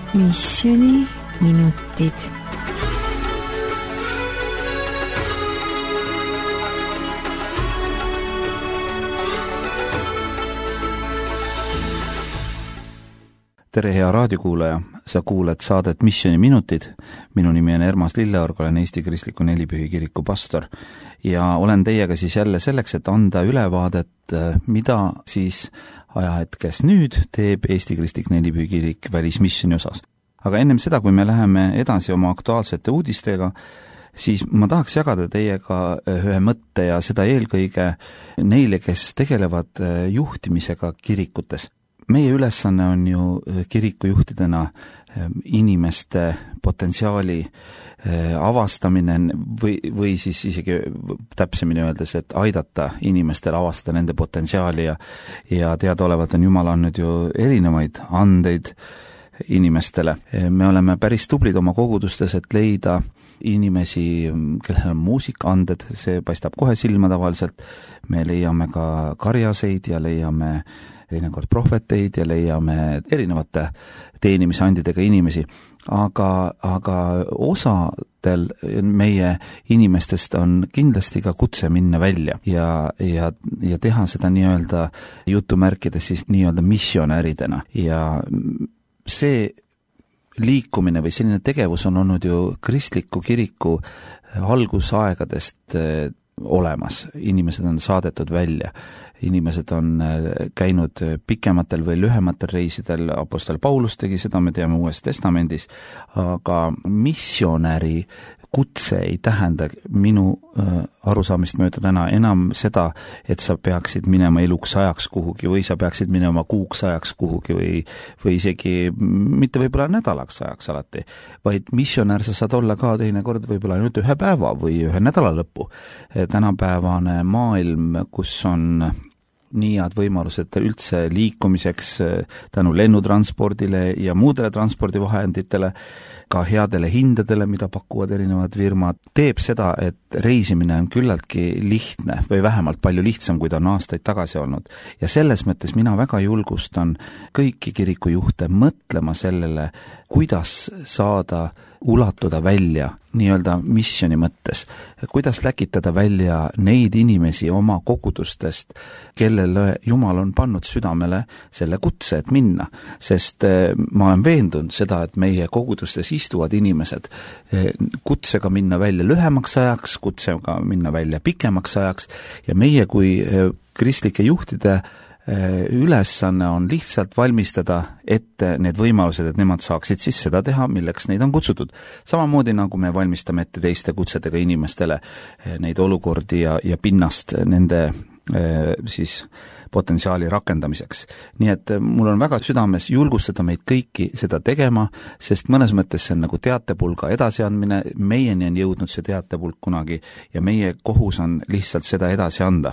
Missioniminutid. Tere, hea raadiokuulaja, sa kuuled saadet Missioniminutid. Minu nimi on Ermas Lilleorg, olen Eesti Kristliku Nelipühi Kiriku pastor ja olen teiega siis jälle selleks, et anda ülevaadet, mida siis ajahetkes nüüd teeb Eesti Kristlik Nelipühi Kirik välismissioni osas. Aga ennem seda, kui me läheme edasi oma aktuaalsete uudistega, siis ma tahaks jagada teiega ühe mõtte ja seda eelkõige neile, kes tegelevad juhtimisega kirikutes. Meie ülesanne on ju kirikujuhtidena inimeste potentsiaali avastamine või siis isegi täpsemini öeldes, et aidata inimestel avastada nende potentsiaali ja teadaolevalt on Jumal andnud ju erinevaid andeid inimestele. Me oleme päris tublid oma kogudustes, et leida inimesi, kellel on muusikaanded, see paistab kohe silma tavaliselt. Me leiame ka karjaseid ja leiame teinekord prohveteid ja leiame erinevate teenimisandidega inimesi, aga osadel meie inimestest on kindlasti ka kutse minna välja ja teha seda nii-öelda jutumärkides siis nii-öelda missionäridena ja see liikumine või selline tegevus on olnud ju kristliku kiriku algusaegadest olemas. Inimesed on saadetud välja. Inimesed on käinud pikematel või lühematel reisidel. Apostel Paulus tegi seda, me teame Uues Testamendis, aga missionäri kutse ei tähenda minu arusaamist mööda täna enam seda, et sa peaksid minema eluks ajaks kuhugi või sa peaksid minema kuuks ajaks kuhugi või isegi mitte võib-olla nädalaks ajaks alati, vaid missionär sa saad olla ka teinekord võib-olla ainult ühe päeva või ühe nädala lõppu. Tänapäevane maailm, kus on nii head võimalused üldse liikumiseks tänu lennutranspordile ja muudele transpordivahenditele, ka headele hindadele, mida pakuvad erinevad firmad, teeb seda, et reisimine on küllaltki lihtne või vähemalt palju lihtsam, kui ta on aastaid tagasi olnud. Ja selles mõttes mina väga julgustan kõiki kirikujuhte mõtlema sellele, kuidas saada ulatuda välja nii-öelda missioni mõttes, kuidas läkitada välja neid inimesi oma kogudustest, kellele Jumal on pannud südamele selle kutse, et minna, sest ma olen veendunud seda, et meie kogudustes istuvad inimesed kutsega minna välja lühemaks ajaks, kutsega minna välja pikemaks ajaks ja meie kui kristlike juhtide ülesanne on lihtsalt valmistada ette need võimalused, et nemad saaksid siis seda teha, milleks neid on kutsutud. Samamoodi nagu me valmistame ette teiste kutsetega inimestele neid olukordi ja pinnast nende siis potentsiaali rakendamiseks. Nii et mul on väga südames julgustada meid kõiki seda tegema, sest mõnes mõttes see on nagu teatepulga edasiandmine, meieni on jõudnud see teatepulk kunagi ja meie kohus on lihtsalt seda edasi anda.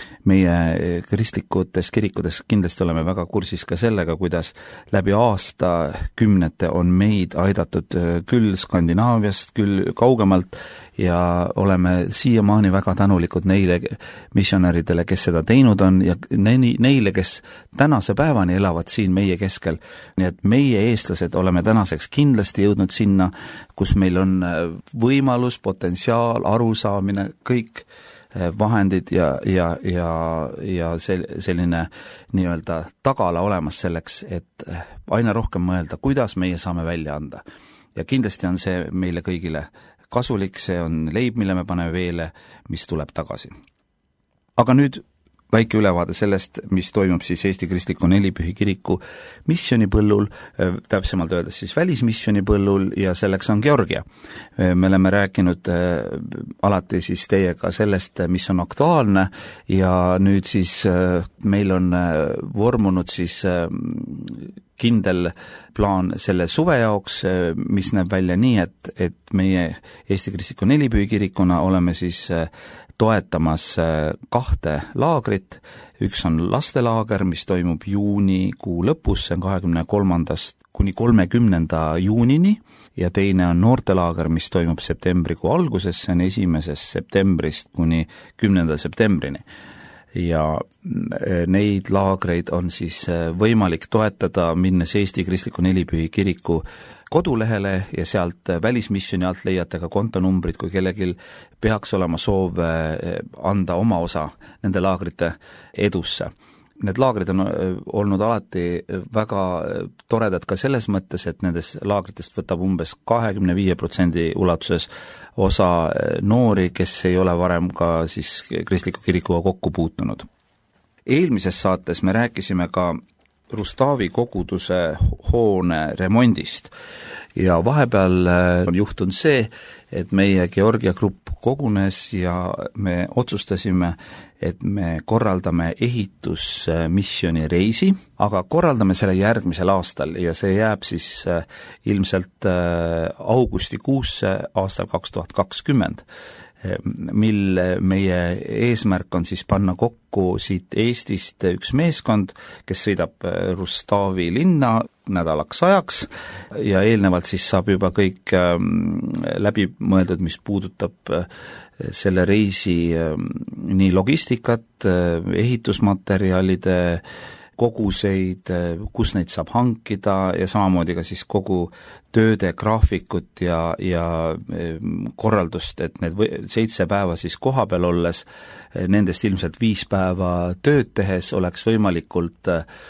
Meie kristlikutes kirikutes kindlasti oleme väga kursis ka sellega, kuidas läbi aasta kümnete on meid aidatud küll Skandinaaviast, küll kaugemalt ja oleme siiamaani väga tänulikud neile missionäridele, kes seda teinud on ja neile, kes tänase päevani elavad siin meie keskel. Nii et meie eestlased oleme tänaseks kindlasti jõudnud sinna, kus meil on võimalus, potentsiaal, arusaamine, kõik vahendid ja selline nii-öelda tagala olemas selleks, et aina rohkem mõelda, kuidas meie saame välja anda. Ja kindlasti on see meile kõigile kasulik, see on leib, mille me paneme veele, mis tuleb tagasi. Aga nüüd väike ülevaade sellest, mis toimub siis Eesti Kristliku Nelipühi Kiriku missionipõllul, täpsemalt öeldes siis välismissionipõllul ja selleks on Georgia. Me oleme rääkinud alati siis teiega sellest, mis on aktuaalne ja nüüd siis meil on vormunud siis kindel plaan selle suve jaoks, mis näeb välja nii, et meie Eesti Kristliku Nelipühi Kirikuna oleme siis toetamas 2 laagrit. Üks on lastelaager, mis toimub juunikuu lõpus, see on 23. kuni 30. juunini ja teine on noortelaager, mis toimub septembrikuu alguses, see on 1. septembrist kuni 10. septembrini. ja neid laagreid on siis võimalik toetada, minnes Eesti Kristliku Nelipühi Kiriku kodulehele ja sealt välismisjoni alt leiate ka kontonumbrid, kui kellelgi peaks olema soov anda oma osa nende laagrite edusse. Need laagrid on olnud alati väga toredad ka selles mõttes, et nendest laagritest võtab umbes 25% ulatuses osa noori, kes ei ole varem ka siis kristliku kirikuga kokku puutunud. Eelmises saates me rääkisime ka Rustavi koguduse hoone remondist ja vahepeal on juhtunud see, et meie Georgia grupp kogunes ja me otsustasime, et me korraldame ehitusmisjoni reisi, aga korraldame selle järgmisel aastal ja see jääb siis ilmselt augustikuusse aastal 2020, mil meie eesmärk on siis panna kokku siit Eestist üks meeskond, kes sõidab Rustavi linna nädalaks ajaks ja eelnevalt siis saab juba kõik läbi mõeldud, mis puudutab selle reisi nii logistikat, ehitusmaterjalide koguseid, kus neid saab hankida ja samamoodi ka siis kogu tööde graafikut ja korraldust, et need 7 päeva siis kohapeal olles, nendest ilmselt 5 päeva tööd tehes oleks võimalikult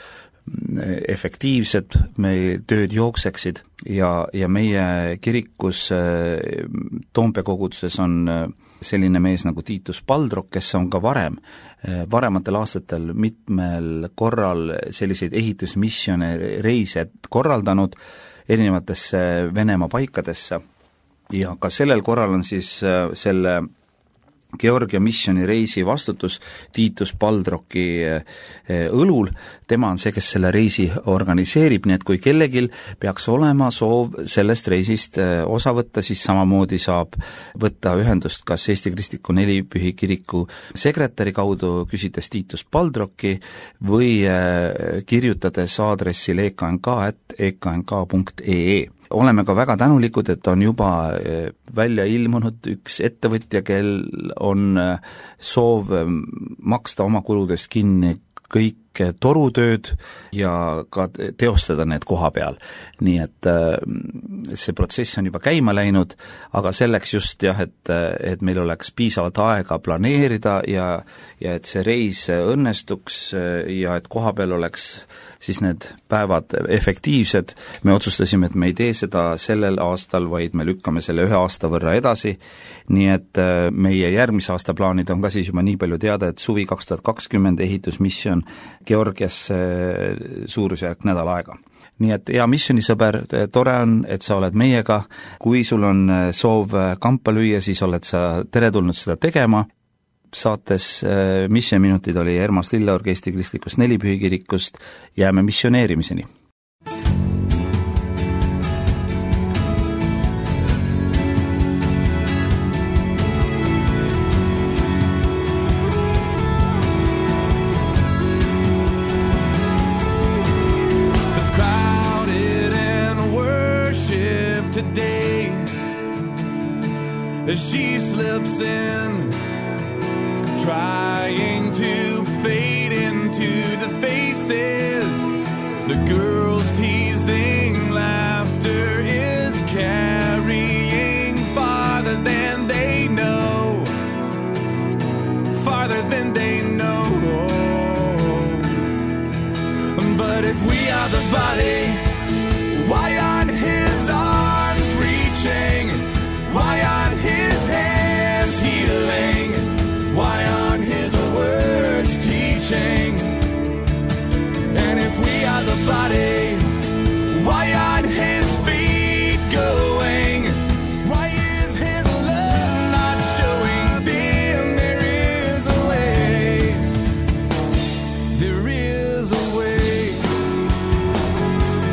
efektiivsed, meie tööd jookseksid ja meie kirikus Toompea koguduses on selline mees nagu Tiitus Paldrok, kes on ka varematel aastatel mitmel korral selliseid ehitusmisjone reise korraldanud erinevatesse Venemaa paikadesse ja ka sellel korral on siis selle Georgia missiooni reisi vastutus Tiitus Paldroki õlul, tema on see, kes selle reisi organiseerib, nii et kui kellegil peaks olema soov sellest reisist osa võtta, siis samamoodi saab võtta ühendust kas Eesti Kristliku Nelipühi Kiriku sekretäri kaudu, küsides Tiitus Paldroki või kirjutades aadressil eknk@eknk.ee. Oleme ka väga tänulikud, et on juba välja ilmunud üks ettevõtja, kel on soov maksta oma kuludest kinni kõik torutööd ja ka teostada need koha peal. Nii et see protsess on juba käima läinud, aga selleks just jah, et meil oleks piisavalt aega planeerida ja et see reis õnnestuks ja et koha peal oleks siis need päevad efektiivsed, me otsustasime, et me ei tee seda sellel aastal, vaid me lükkame selle 1 aasta võrra edasi, nii et meie järgmise aasta plaanid on ka siis juba nii palju teada, et suvi 2020 ehitusmisjon Georgias suurusjärk nädal aega. Nii et hea missioonisõber, tore on, et sa oled meiega, kui sul on soov kampa lüüa, siis oled sa teretulnud seda tegema. Saates missiooniminutid oli Ermas Lilleorg Eesti Kristlikust Nelipühi Kirikust, jääme missioneerimiseni. As she slips in, trying to fade into the faces, the girls teasing, laughter is carrying farther than they know, farther than they know. But if we are the body, why aren't his arms reaching? Why aren't his hands healing? Why aren't his words teaching? And if we are the body, why aren't his feet going? Why is his love not showing? Then there is a way. There is a way.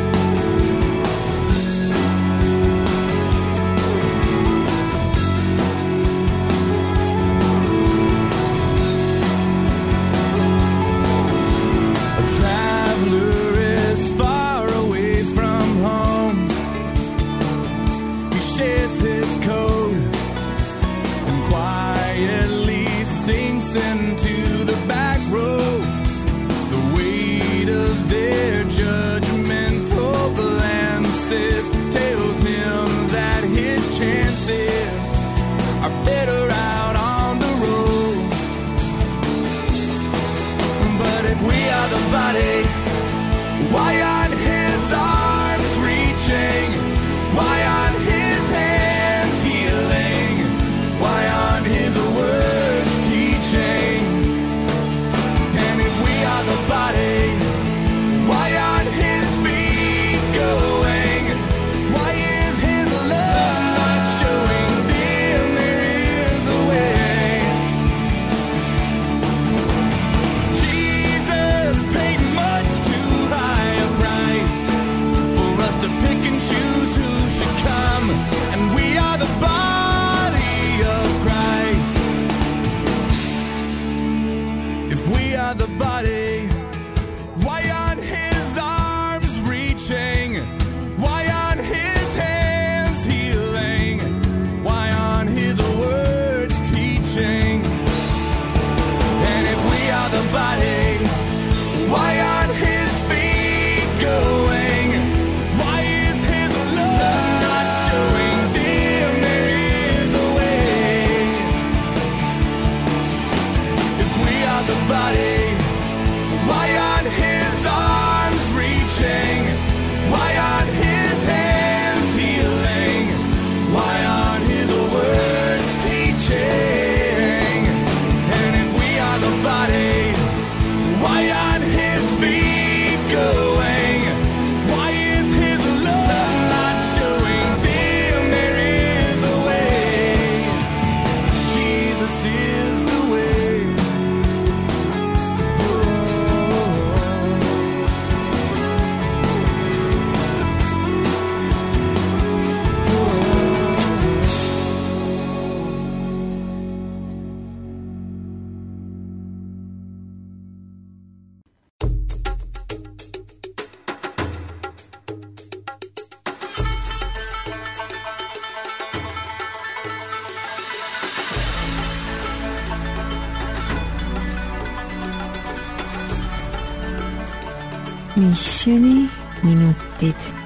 Missioniminutid.